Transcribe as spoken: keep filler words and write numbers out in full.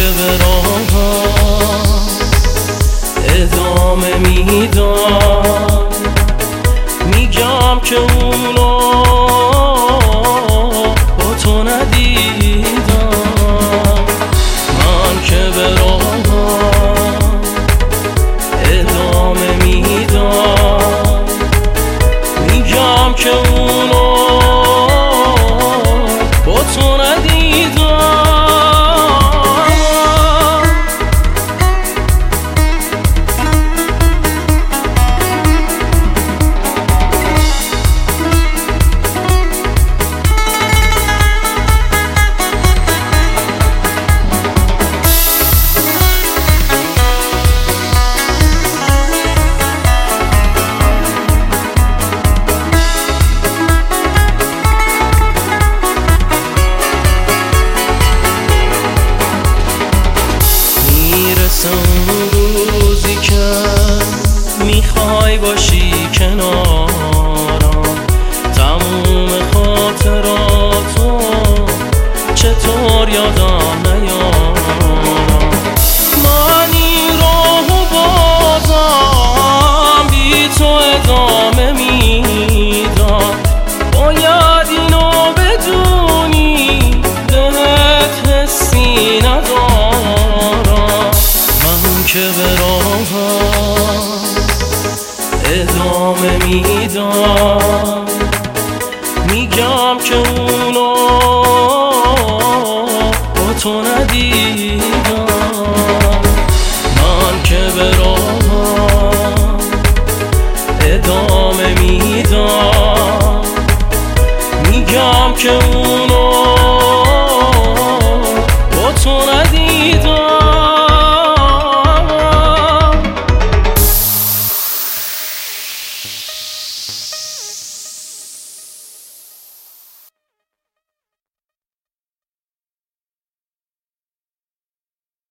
به راهم ادامه میدم، میگم که اونا با تو ندیدم. من که به راهم ادامه میدم، میگم که اونا با تو ندیدم. اون روزی که میخوای باشی کنارم، تموم خاطراتو چطور یادم نیارم. من این راهو بازم بی تو ادامه میدم، باید اینو بدونی بهت حسی ندارم. که به راهم ادامه میدم، میگم که اونا با تو ندیدم. من که به راهم ادامه میدم، میگم که